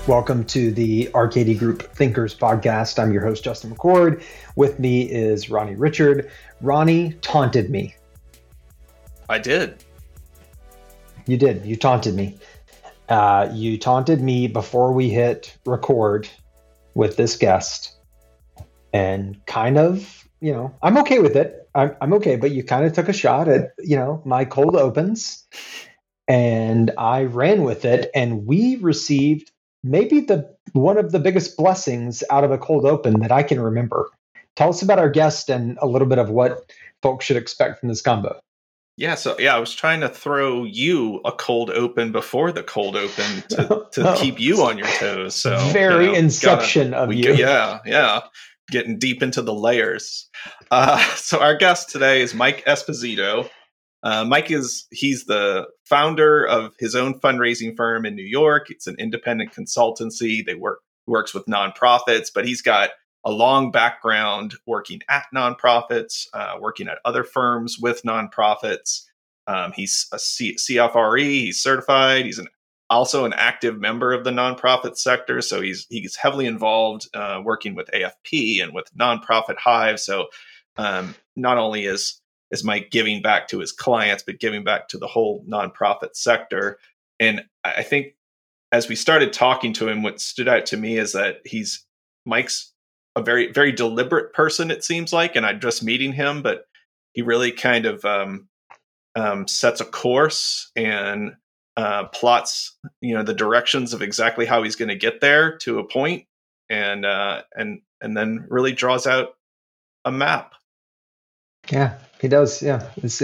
Welcome to the Arcady Group Thinkers Podcast. I'm your host, Justin McCord. With me is Ronnie Richard. Ronnie taunted me. I did. You did. You taunted me. You taunted me before we hit record with this guest. And kind of, I'm okay with it. I'm okay, but you kind of took a shot at, my cold opens. And I ran with it, and we received maybe one of the biggest blessings out of a cold open that I can remember. Tell us about our guest and a little bit of what folks should expect from this combo. Yeah, I was trying to throw you a cold open before the cold open to keep you on your toes. So very inception of you. Yeah. Getting deep into the layers. So our guest today is Mike Esposito. Mike he's the founder of his own fundraising firm in New York. It's an independent consultancy. They works with nonprofits, but he's got a long background working at nonprofits, working at other firms with nonprofits. He's a CFRE. He's certified. He's also an active member of the nonprofit sector. So he's heavily involved working with AFP and with Nonprofit Hive. So not only is Mike giving back to his clients, but giving back to the whole nonprofit sector. And I think as we started talking to him, what stood out to me is that Mike's a very, very deliberate person, it seems like, and I'm just meeting him, but he really kind of sets a course and plots, the directions of exactly how he's going to get there to a point, and then really draws out a map. Yeah, he does. Yeah, it's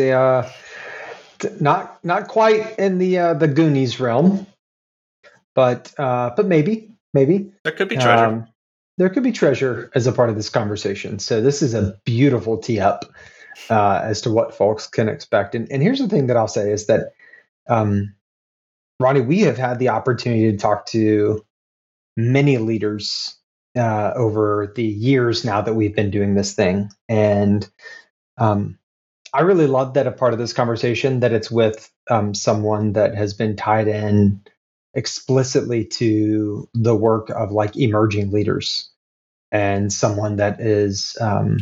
not quite in the Goonies realm, but maybe there could be treasure. There could be treasure as a part of this conversation. So this is a beautiful tee up as to what folks can expect. And here's the thing that I'll say is that, Ronnie, we have had the opportunity to talk to many leaders over the years now that we've been doing this thing, and I really love that a part of this conversation that it's with someone that has been tied in explicitly to the work of like emerging leaders, and someone that is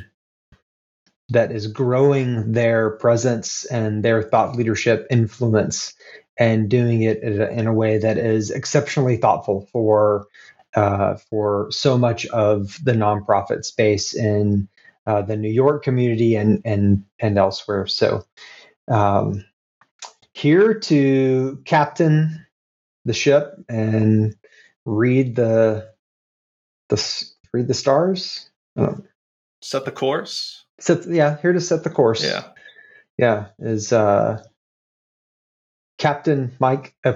growing their presence and their thought leadership influence and doing it in a way that is exceptionally thoughtful for so much of the nonprofit space in the New York community and elsewhere. So here to captain the ship and read the stars. Set the course. Here to set the course. Yeah, is Captain Mike. We're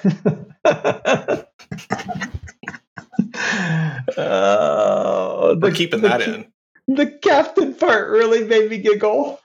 keeping that in. The captain part really made me giggle.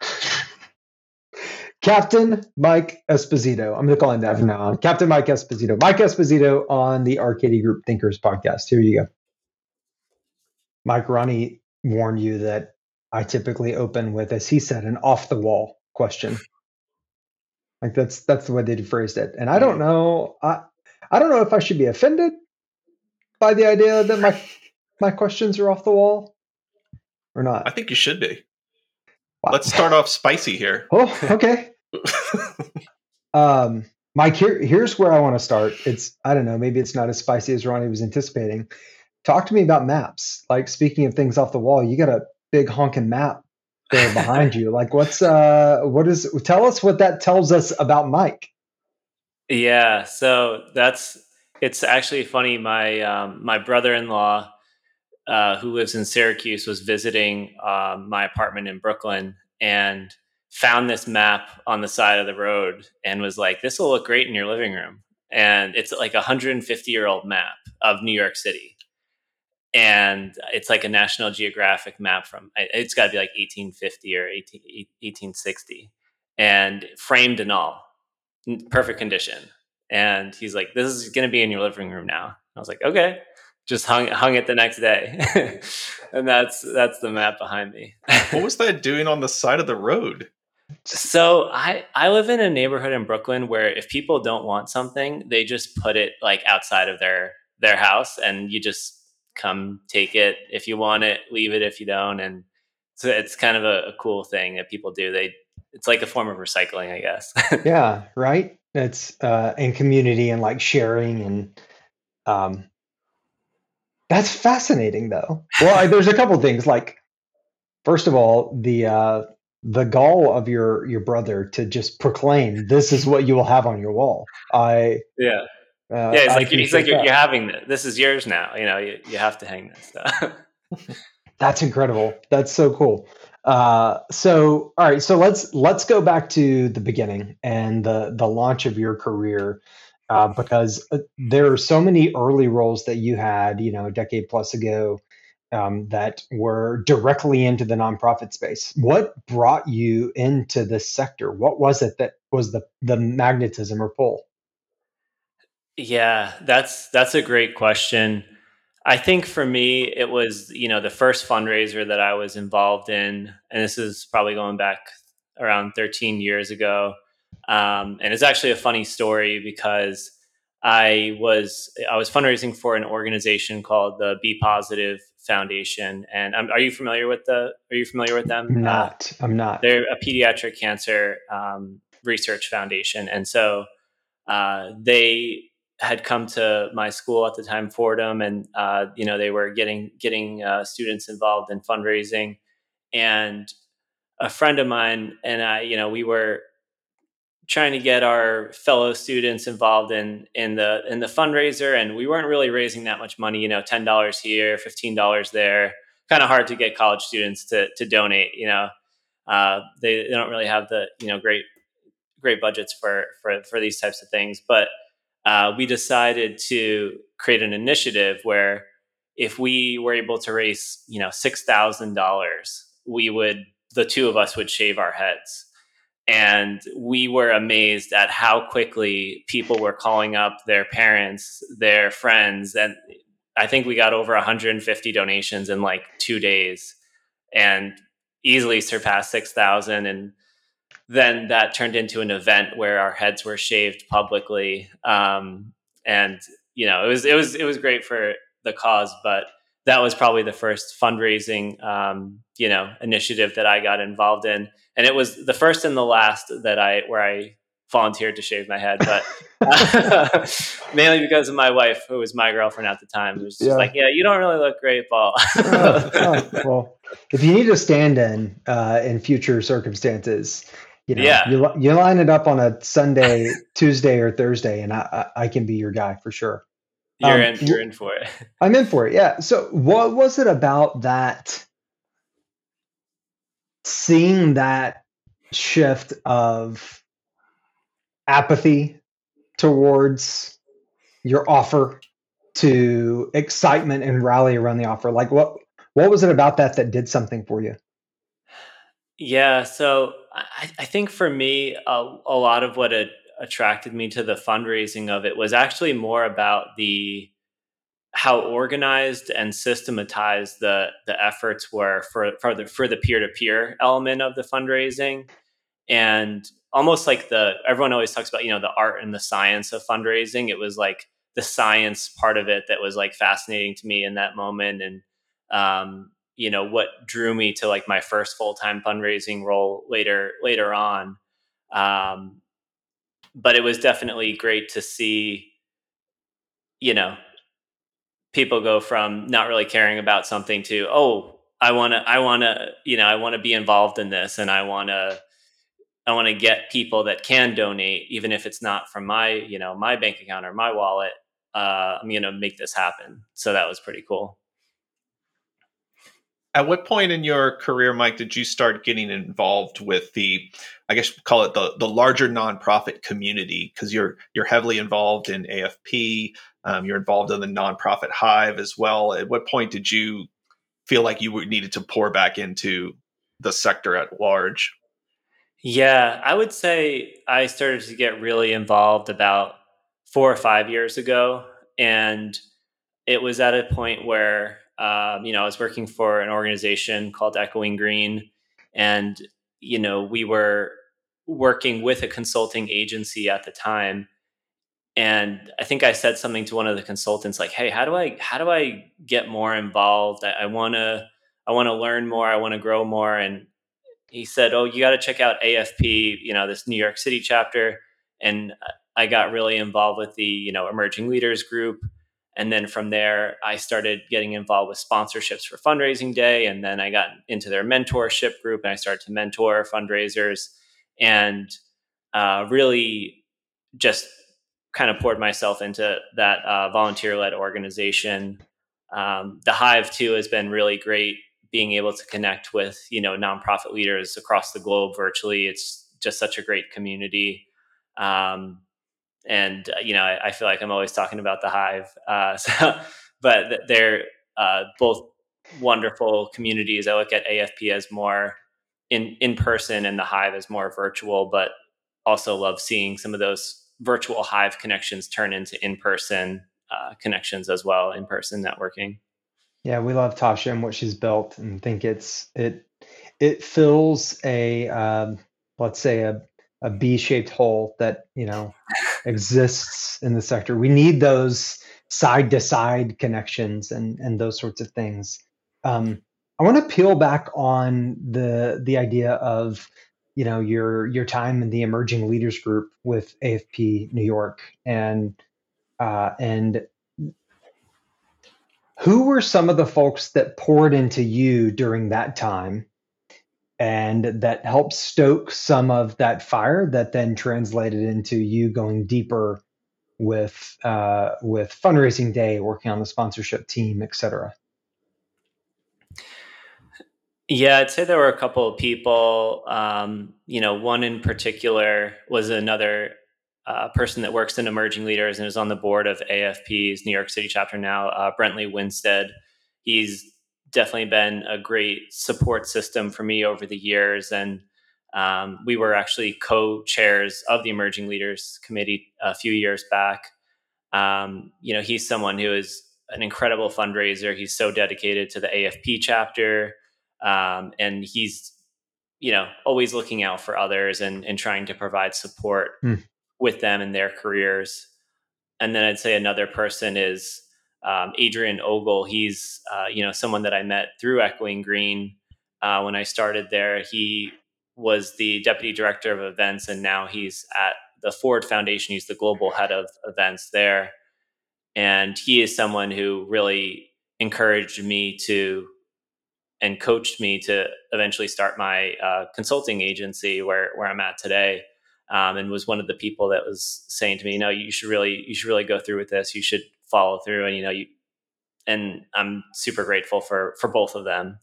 Captain Mike Esposito. I'm going to call him that from now on. Captain Mike Esposito. Mike Esposito on the Arcady Group Thinkers Podcast. Here you go. Mike, Ronnie warned you that I typically open with, as he said, an off-the-wall question. Like that's the way they phrased it. And I don't know. I don't know if I should be offended by the idea that my questions are off the wall or not. I think you should be. Wow. Let's start off spicy here. Oh, okay. Mike, here's where I want to start. I don't know, maybe it's not as spicy as Ronnie was anticipating. Talk to me about maps. Like, speaking of things off the wall, you got a big honking map there behind you. Like, tell us what that tells us about Mike. Yeah, so it's actually funny. My brother-in-law, who lives in Syracuse, was visiting my apartment in Brooklyn and found this map on the side of the road and was like, "This will look great in your living room." And it's like a 150-year-old map of New York City. And it's like a National Geographic map it's got to be like 1850 or 1860, and framed and all, perfect condition. And he's like, "This is going to be in your living room now." I was like, "Okay." Just hung it the next day. And that's the map behind me. What was that doing on the side of the road? So I live in a neighborhood in Brooklyn where if people don't want something, they just put it like outside of their their house, and you just come take it if you want it, leave it if you don't. And so it's kind of a cool thing that people do. It's like a form of recycling, I guess. Yeah, right. It's in community and like sharing and um, that's fascinating though. Well, there's a couple things. Like, first of all, the gall of your brother to just proclaim this is what you will have on your wall. Yeah. Yeah, he's like appreciate that. you're having this. This is yours now. You have to hang this stuff. That's incredible. That's so cool. So all right, so let's go back to the beginning and the launch of your career, because there are so many early roles that you had, a decade plus ago, that were directly into the nonprofit space. What brought you into this sector? What was it that was the magnetism or pull? Yeah, that's a great question. I think for me, it was, the first fundraiser that I was involved in, and this is probably going back around 13 years ago. And it's actually a funny story because I was fundraising for an organization called the Be Positive Foundation. And are you familiar with them? I'm not. They're a pediatric cancer research foundation, and so they had come to my school at the time, Fordham, and they were getting students involved in fundraising. And a friend of mine and I, we were trying to get our fellow students involved in the fundraiser, and we weren't really raising that much money. $10 here, $15 there. Kind of hard to get college students to donate. They don't really have the great budgets for these types of things. But we decided to create an initiative where if we were able to raise, $6,000, the two of us would shave our heads. And we were amazed at how quickly people were calling up their parents, their friends. And I think we got over 150 donations in like 2 days and easily surpassed 6,000. And then that turned into an event where our heads were shaved publicly. And it was great for the cause, but that was probably the first fundraising initiative that I got involved in, and it was the first and the last where I volunteered to shave my head, but mainly because of my wife, who was my girlfriend at the time, who was just like, "Yeah, you don't really look great, Paul." Well, if you need a stand-in in future circumstances, Yeah. you line it up on a Sunday, Tuesday, or Thursday, and I can be your guy for sure. You're in for it. I'm in for it. Yeah. So what was it about that, seeing that shift of apathy towards your offer to excitement and rally around the offer? Like what was it about that did something for you? Yeah, so I think for me, a lot of what attracted me to the fundraising of it was actually more about how organized and systematized the efforts were for the peer to peer element of the fundraising, and almost like everyone always talks about the art and the science of fundraising. It was like the science part of it that was like fascinating to me in that moment, and what drew me to like my first full-time fundraising role later on. But it was definitely great to see you know people go from not really caring about something to, oh, I want to be involved in this, and I want to get people that can donate, even if it's not from my bank account or my wallet. I'm going to make this happen. So that was pretty cool. At what point in your career, Mike, did you start getting involved with I guess call it the larger nonprofit community? Because you're heavily involved in AFP, you're involved in the nonprofit Hive as well. At what point did you feel like you needed to pour back into the sector at large? Yeah, I would say I started to get really involved about 4 or 5 years ago, and it was at a point where I was working for an organization called Echoing Green, and we were working with a consulting agency at the time, and I think I said something to one of the consultants like, "Hey, how do I get more involved? I want to learn more. I want to grow more." And he said, "Oh, you got to check out AFP, this New York City chapter." And I got really involved with the, emerging leaders group. And then from there, I started getting involved with sponsorships for Fundraising Day. And then I got into their mentorship group and I started to mentor fundraisers and really just kind of poured myself into that volunteer led organization. The Hive, too, has been really great being able to connect with, nonprofit leaders across the globe virtually. It's just such a great community. I feel like I'm always talking about the Hive. But they're both wonderful communities. I look at AFP as more in person and the Hive as more virtual, but also love seeing some of those virtual Hive connections turn into in-person connections as well, in-person networking. Yeah, we love Tasha and what she's built, and think it fills a let's say a B-shaped hole that exists in the sector. We need those side to side connections and those sorts of things. I want to peel back on the idea of your time in the emerging leaders group with AFP New York, and who were some of the folks that poured into you during that time and that helped stoke some of that fire that then translated into you going deeper with Fundraising Day, working on the sponsorship team, etc.? Yeah, I'd say there were a couple of people. One in particular was another person that works in emerging leaders and is on the board of AFP's New York City chapter now, Brentley Winstead. He's definitely been a great support system for me over the years. And we were actually co-chairs of the Emerging Leaders Committee a few years back. He's someone who is an incredible fundraiser. He's so dedicated to the AFP chapter. And he's, always looking out for others and trying to provide support with them in their careers. And then I'd say another person is Adrian Ogle. He's, someone that I met through Echoing Green when I started there. He was the deputy director of events, and now he's at the Ford Foundation. He's the global head of events there. And he is someone who really encouraged me to and coached me to eventually start my consulting agency where I'm at today. And was one of the people that was saying to me, you should really go through with this. You should follow through. And, and I'm super grateful for both of them.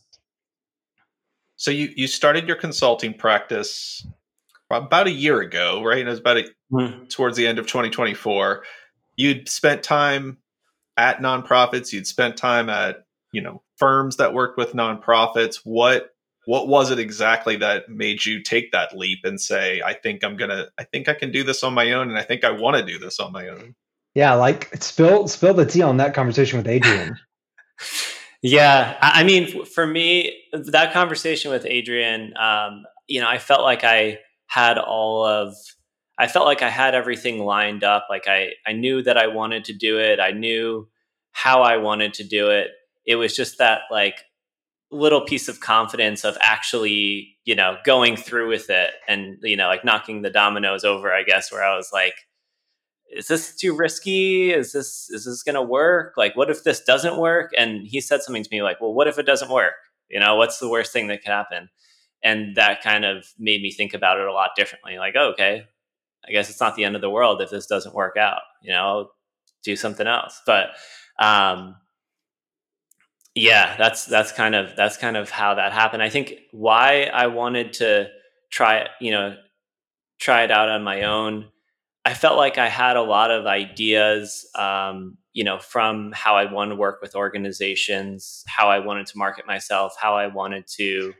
So you started your consulting practice about a year ago, right? It was towards the end of 2024. You'd spent time at nonprofits. You'd spent time at, firms that worked with nonprofits. What was it exactly that made you take that leap and say, I think I can do this on my own, and I think I want to do this on my own? Yeah, like spill the tea on that conversation with Adrian. Yeah, I mean, for me, that conversation with Adrian, I felt like I had everything lined up. Like I knew that I wanted to do it. I knew how I wanted to do it. It was just that like little piece of confidence of actually, going through with it and, like knocking the dominoes over, I guess, where I was like, is this too risky? Is this going to work? Like, what if this doesn't work? And he said something to me like, well, what if it doesn't work? What's the worst thing that could happen? And that kind of made me think about it a lot differently. Like, oh, okay, I guess it's not the end of the world if this doesn't work out, I'll do something else. But, yeah, that's kind of how that happened. I think why I wanted to try it out on my own. I felt like I had a lot of ideas, from how I wanted to work with organizations, how I wanted to market myself, how I wanted to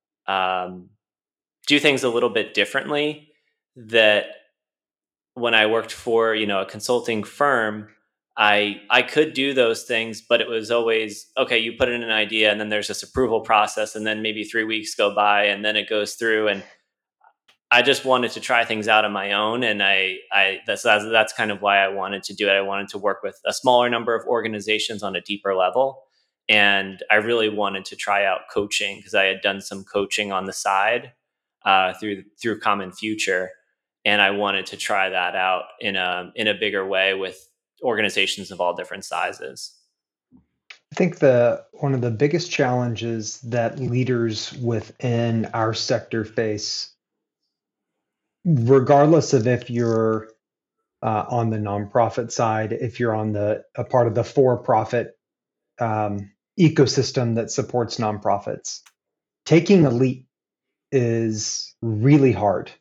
do things a little bit differently. That when I worked for, a consulting firm, I could do those things, but it was always, okay, you put in an idea and then there's this approval process and then maybe 3 weeks go by and then it goes through. And I just wanted to try things out on my own, and that's kind of why I wanted to do it. I wanted to work with a smaller number of organizations on a deeper level, and I really wanted to try out coaching because I had done some coaching on the side through Common Future, and I wanted to try that out in a bigger way with organizations of all different sizes. I think one of the biggest challenges that leaders within our sector face, regardless of if you're on the nonprofit side, if you're on a part of the for-profit ecosystem that supports nonprofits, taking a leap is really hard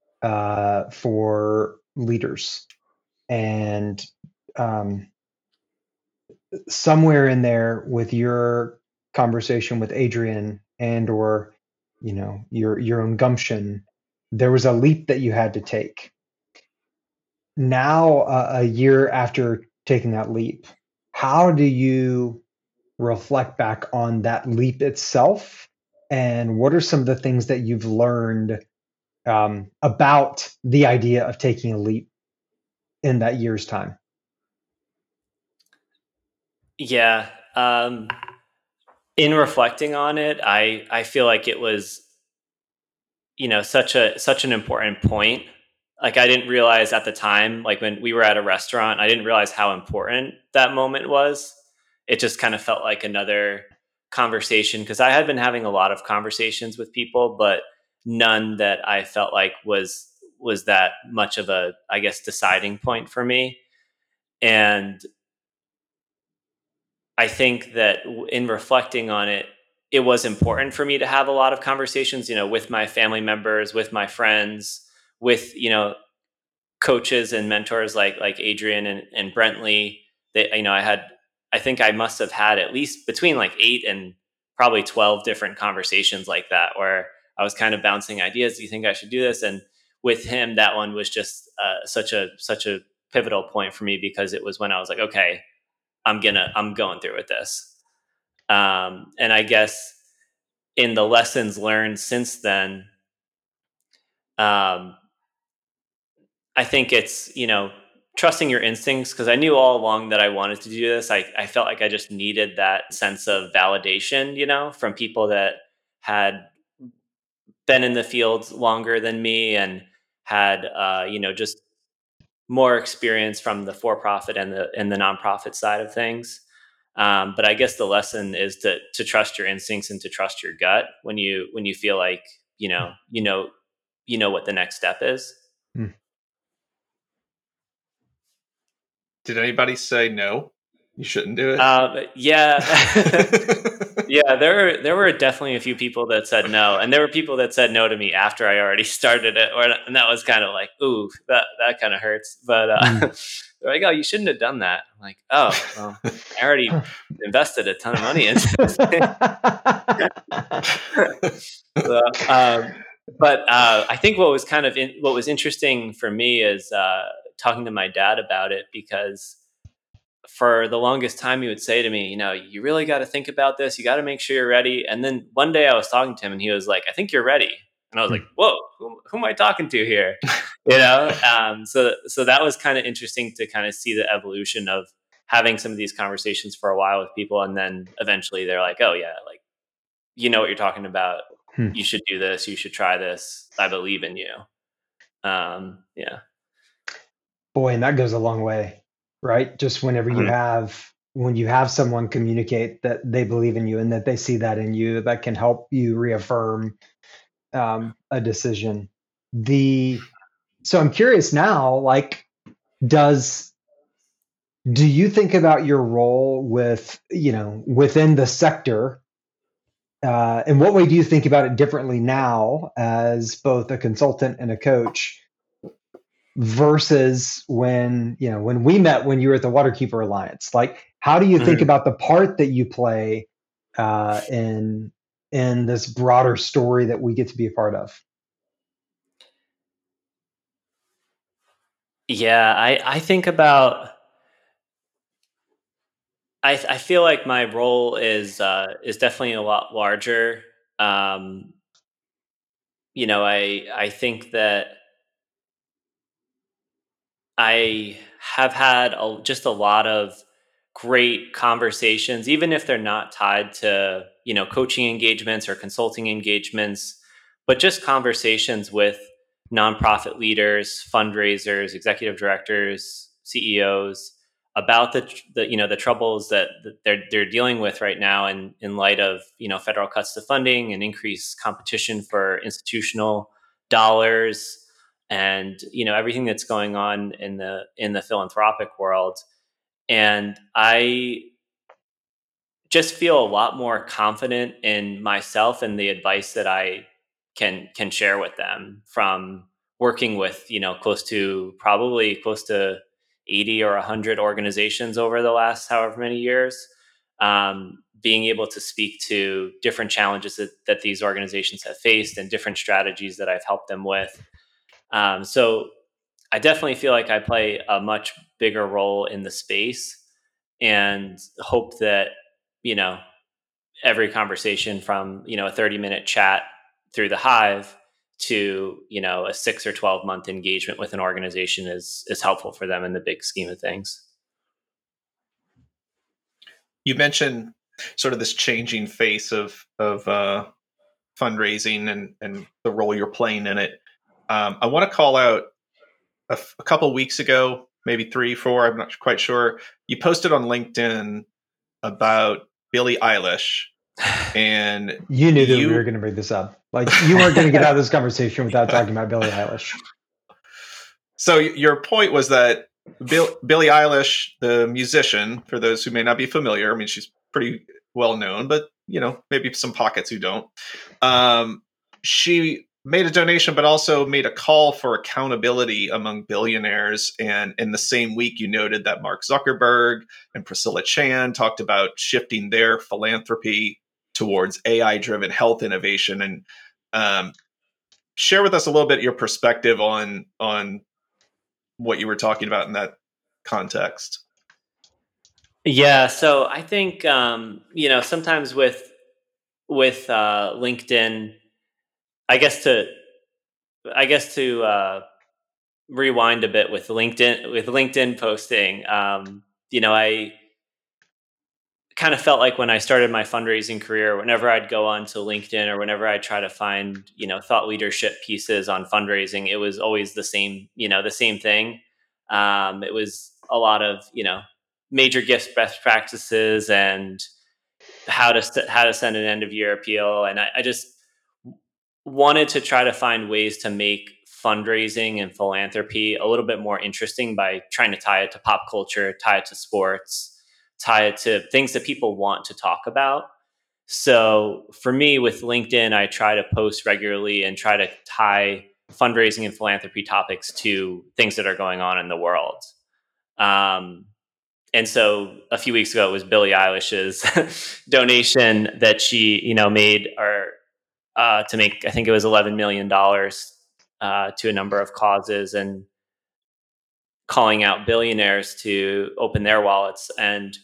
for leaders. And somewhere in there with your conversation with Adrian and or your own gumption, there was a leap that you had to take. Now, a year after taking that leap, how do you reflect back on that leap itself? And what are some of the things that you've learned about the idea of taking a leap in that year's time? Yeah. In reflecting on it, I feel like it was, such an important point. Like, I didn't realize at the time, like when we were at a restaurant, I didn't realize how important that moment was. It just kind of felt like another conversation because I had been having a lot of conversations with people, but none that I felt like was that much of a, I guess, deciding point for me. And I think that in reflecting on it, it was important for me to have a lot of conversations, with my family members, with my friends, with, coaches and mentors like Adrian and Brentley. That, I think I must have had at least between like 8 and probably 12 different conversations like that, where I was kind of bouncing ideas. Do you think I should do this? And with him, that one was just such a pivotal point for me because it was when I was like, okay, I'm going through with this. And I guess in the lessons learned since then, I think it's, trusting your instincts, because I knew all along that I wanted to do this. I felt like I just needed that sense of validation, from people that had been in the field longer than me and had, just more experience from the for-profit and the nonprofit side of things. But I guess the lesson is to trust your instincts and to trust your gut when you feel like you know what the next step is. Did anybody say no? You shouldn't do it. Yeah, yeah. There were definitely a few people that said no, and there were people that said no to me after I already started it, and that was kind of like, ooh, that kind of hurts. But they're like, oh, you shouldn't have done that. I'm like, oh, well, I already invested a ton of money into this. But I think what was interesting for me is talking to my dad about it, because for the longest time he would say to me, you really got to think about this. You got to make sure you're ready. And then one day I was talking to him and he was like, I think you're ready. And I was like, whoa, who am I talking to here? So that was kind of interesting to kind of see the evolution of having some of these conversations for a while with people. And then eventually they're like, oh yeah, like, you know what you're talking about. You should do this. You should try this. I believe in you. Yeah. Boy, and that goes a long way, right? Just whenever when you have someone communicate that they believe in you and that they see that in you, that can help you reaffirm a decision. So I'm curious now, like, do you think about your role within the sector? In what way do you think about it differently now as both a consultant and a coach versus when we met when you were at the Waterkeeper Alliance? Like, how do you think about the part that you play in this broader story that we get to be a part of? Yeah, I think about. I feel like my role is definitely a lot larger I think that I have had just a lot of great conversations, even if they're not tied to, coaching engagements or consulting engagements, but just conversations with nonprofit leaders, fundraisers, executive directors, CEOs about the troubles that they're dealing with right now in light of, federal cuts to funding and increased competition for institutional dollars, and everything that's going on in the philanthropic world. And I just feel a lot more confident in myself and the advice that I can share with them from working with probably close to 80 or 100 organizations over the last however many years, being able to speak to different challenges that these organizations have faced and different strategies that I've helped them with. So I definitely feel like I play a much bigger role in the space, and hope that, every conversation from, a 30-minute chat through the Hive to, a 6 or 12-month engagement with an organization is helpful for them in the big scheme of things. You mentioned sort of this changing face of fundraising and the role you're playing in it. I want to call out a couple weeks ago, maybe 3, 4, I'm not quite sure. You posted on LinkedIn about Billie Eilish, and you knew that we were going to bring this up. Like, you weren't going to get out of this conversation without talking about Billie Eilish. So your point was that Billie Eilish, the musician, for those who may not be familiar, I mean, she's pretty well known, but maybe some pockets who don't. She made a donation, but also made a call for accountability among billionaires. And in the same week, you noted that Mark Zuckerberg and Priscilla Chan talked about shifting their philanthropy towards AI-driven health innovation. And share with us a little bit your perspective on what you were talking about in that context. Yeah, so I think sometimes with LinkedIn, I guess to rewind a bit with LinkedIn posting, I kind of felt like when I started my fundraising career, whenever I'd go onto LinkedIn or whenever I try to find, thought leadership pieces on fundraising, it was always the same thing. It was a lot of, major gifts, best practices, and how to send an end of year appeal. And I just wanted to try to find ways to make fundraising and philanthropy a little bit more interesting by trying to tie it to pop culture, tie it to sports, tie it to things that people want to talk about. So for me with LinkedIn, I try to post regularly and try to tie fundraising and philanthropy topics to things that are going on in the world. And so a few weeks ago, it was Billie Eilish's donation that she, made to make, I think it was $11 million to a number of causes, and calling out billionaires to open their wallets. And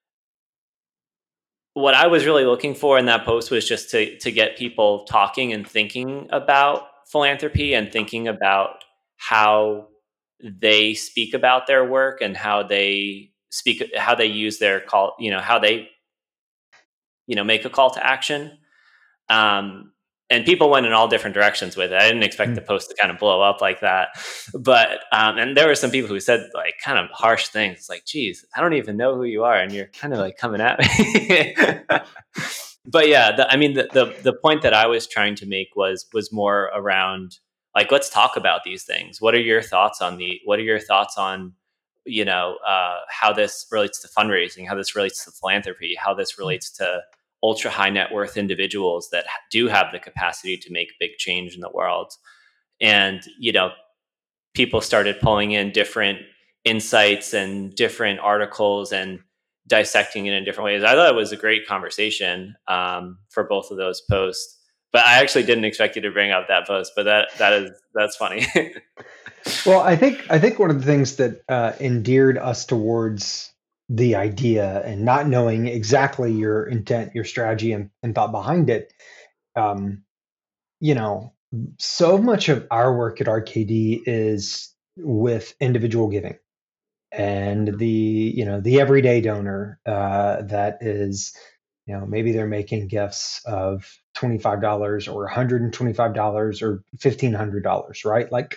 what I was really looking for in that post was just to get people talking and thinking about philanthropy and thinking about how they speak about their work and how they use their call, how they, make a call to action. And people went in all different directions with it. I didn't expect the post to kind of blow up like that. But, and there were some people who said like kind of harsh things like, geez, I don't even know who you are, and you're kind of like coming at me. But yeah, the point that I was trying to make was more around like, let's talk about these things. What are your thoughts on how this relates to fundraising, how this relates to philanthropy, how this relates to ultra high net worth individuals that do have the capacity to make big change in the world. And, people started pulling in different insights and different articles and dissecting it in different ways. I thought it was a great conversation for both of those posts, but I actually didn't expect you to bring up that post, but that's funny. Well, I think one of the things that endeared us towards the idea, and not knowing exactly your intent, your strategy, and thought behind it, so much of our work at RKD is with individual giving, and the everyday donor that is, maybe they're making gifts of $25 or $125 or $1,500, right? Like,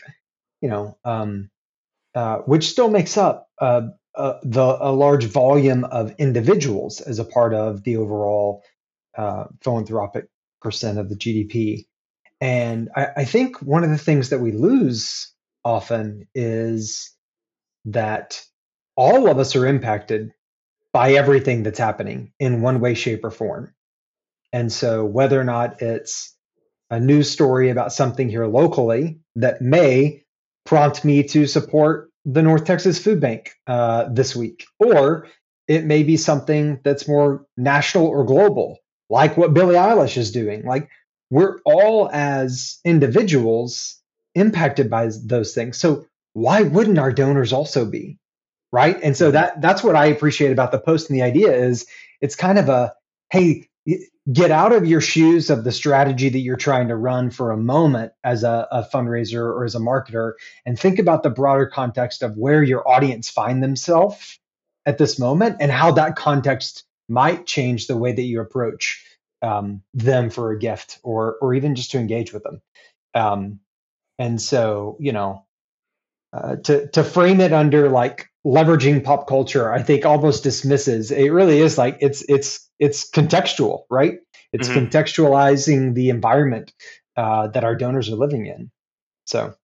which still makes up a large volume of individuals as a part of the overall philanthropic percent of the GDP. And I think one of the things that we lose often is that all of us are impacted by everything that's happening in one way, shape, or form. And so, whether or not it's a news story about something here locally that may prompt me to support the North Texas Food Bank this week, or it may be something that's more national or global, like what Billie Eilish is doing. Like, we're all as individuals impacted by those things. So why wouldn't our donors also be? Right. And so that's what I appreciate about the post, and the idea is it's kind of a, hey, get out of your shoes of the strategy that you're trying to run for a moment as a fundraiser or as a marketer, and think about the broader context of where your audience find themselves at this moment and how that context might change the way that you approach them for a gift, or even just to engage with them. And so, to frame it under like leveraging pop culture, I think almost dismisses. It really is like it's contextual, right? It's contextualizing the environment that our donors are living in. So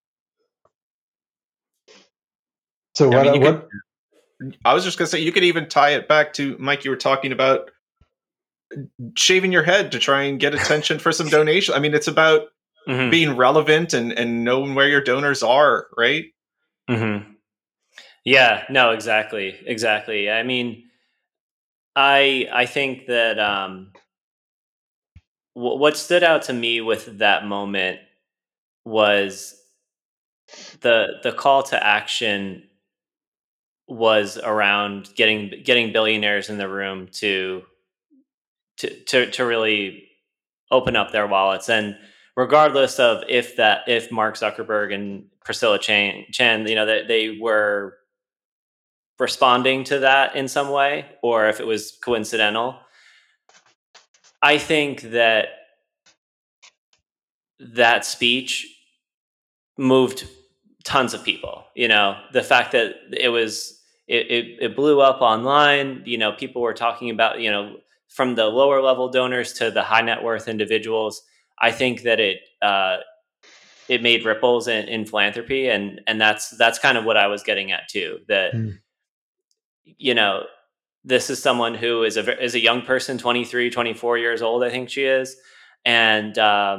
I was just gonna say, you could even tie it back to, Mike, you were talking about shaving your head to try and get attention for some donation. I mean, it's about being relevant and knowing where your donors are, right? Yeah, no, exactly. I mean, I think that what stood out to me with that moment was the call to action was around getting billionaires in the room to really open up their wallets. And regardless of if Mark Zuckerberg and Priscilla Chan, that they were responding to that in some way, or if it was coincidental, I think that speech moved tons of people. The fact that it blew up online, people were talking about, from the lower level donors to the high net worth individuals. I think that it made ripples in philanthropy, and that's kind of what I was getting at too. That this is someone who is a young person, 23, 24 years old, I think she is, and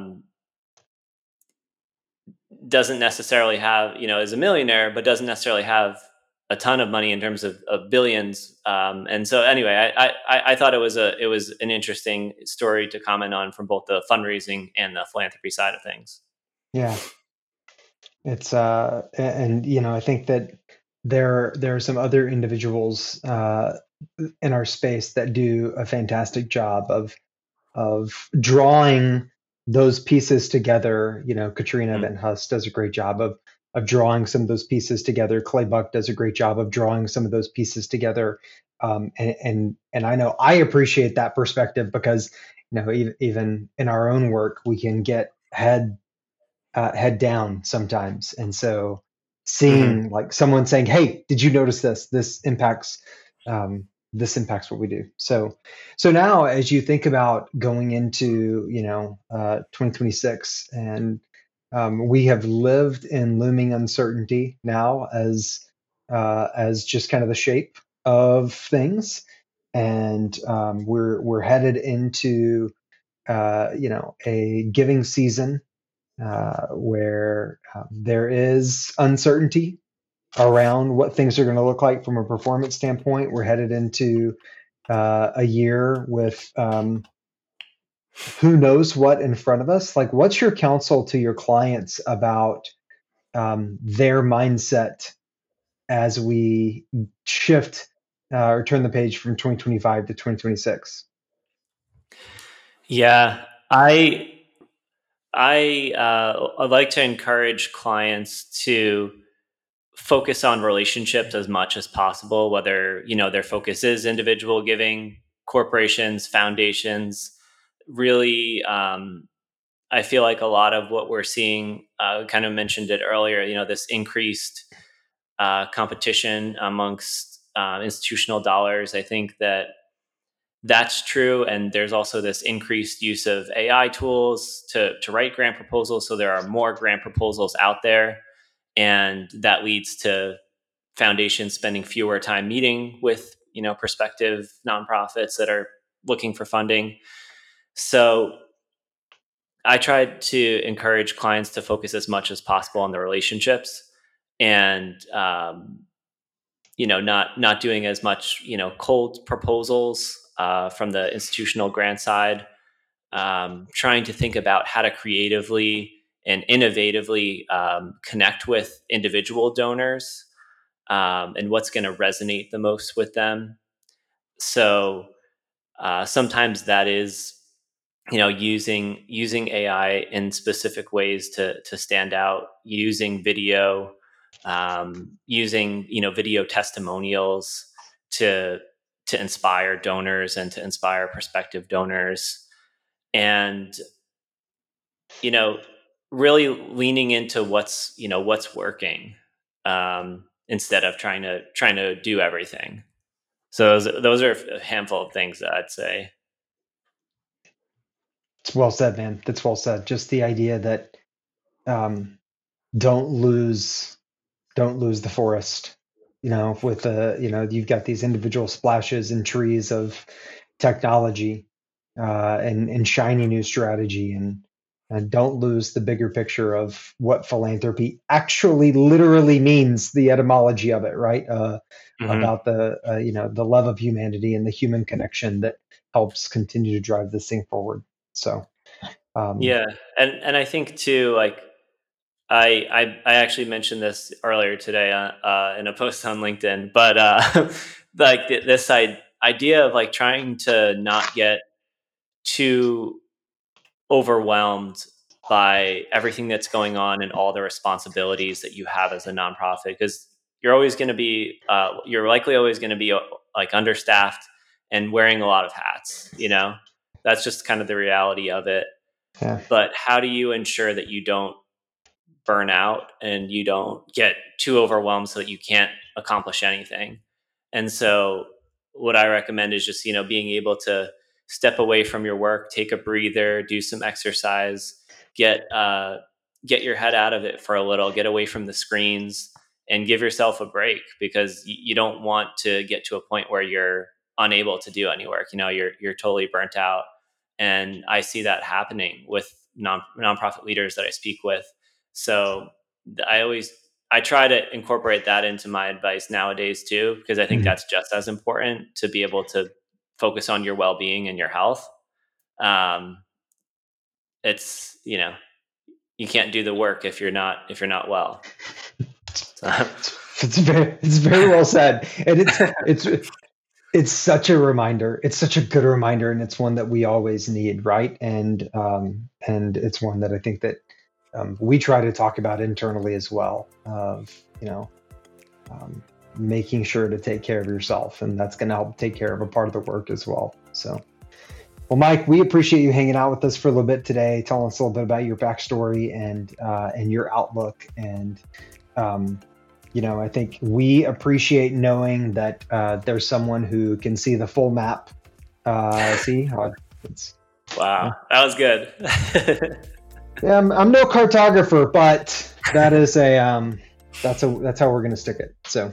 doesn't necessarily have, is a millionaire, but doesn't necessarily have a ton of money in terms of billions. And so anyway, I thought it was an interesting story to comment on from both the fundraising and the philanthropy side of things. Yeah. It's and I think that there are some other individuals in our space that do a fantastic job of drawing those pieces together. Katrina Van Huss does a great job of drawing some of those pieces together. Clay Buck does a great job of drawing some of those pieces together. And I know I appreciate that perspective because even in our own work we can get head down sometimes. And so seeing like someone saying, "Hey, did you notice this? This impacts what we do." So now as you think about going into 2026, and we have lived in looming uncertainty now as just kind of the shape of things, and we're headed into a giving season where there is uncertainty around what things are going to look like from a performance standpoint. We're headed into a year with who knows what in front of us. Like, what's your counsel to your clients about their mindset as we shift or turn the page from 2025 to 2026? Yeah, I'd like to encourage clients to focus on relationships as much as possible, whether, their focus is individual giving, corporations, foundations. Really, I feel like a lot of what we're seeing, kind of mentioned it earlier, this increased competition amongst institutional dollars. I think that's true. And there's also this increased use of AI tools to write grant proposals. So there are more grant proposals out there. And that leads to foundations spending fewer time meeting with, prospective nonprofits that are looking for funding. So I tried to encourage clients to focus as much as possible on the relationships and, not doing as much, cold proposals from the institutional grant side, trying to think about how to creatively and innovatively connect with individual donors and what's going to resonate the most with them. So sometimes that is, using AI in specific ways to stand out, using video, using video testimonials to inspire donors and to inspire prospective donors, and really leaning into what's working, instead of trying to do everything. So those are a handful of things that I'd say. It's well said, man. That's well said. Just the idea that don't lose the forest. With you've got these individual splashes and trees of technology and shiny new strategy, and don't lose the bigger picture of what philanthropy actually literally means, the etymology of it, right? About the love of humanity and the human connection that helps continue to drive this thing forward. So, yeah. And I think too, like I actually mentioned this earlier today in a post on LinkedIn, but like this idea of like trying to not get too overwhelmed by everything that's going on and all the responsibilities that you have as a nonprofit, because you're likely always going to be like understaffed and wearing a lot of hats. That's just kind of the reality of it. Yeah. But how do you ensure that you don't burn out and you don't get too overwhelmed so that you can't accomplish anything? And so what I recommend is just, being able to step away from your work, take a breather, do some exercise, get your head out of it for a little, get away from the screens and give yourself a break, because you don't want to get to a point where you're unable to do any work. You're totally burnt out. And I see that happening with nonprofit leaders that I speak with. So I try to incorporate that into my advice nowadays too, because I think that's just as important, to be able to focus on your well-being and your health. It's, you can't do the work if you're not well. So. It's very well said. And it's such a reminder. It's such a good reminder, and it's one that we always need, right? And it's one that I think that we try to talk about internally as well, of making sure to take care of yourself, and that's going to help take care of a part of the work as well. So, well, Mike, we appreciate you hanging out with us for a little bit today, telling us a little bit about your backstory and your outlook. And I think we appreciate knowing that there's someone who can see the full map. Wow, that was good. Yeah, I'm no cartographer, but that is that's how we're going to stick it. So,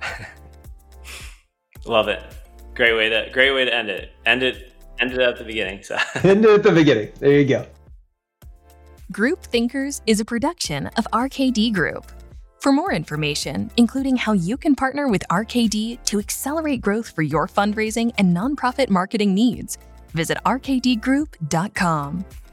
love it. Great way to end it. End it at the beginning. So. End it at the beginning. There you go. Group Thinkers is a production of RKD Group. For more information, including how you can partner with RKD to accelerate growth for your fundraising and nonprofit marketing needs, visit rkdgroup.com.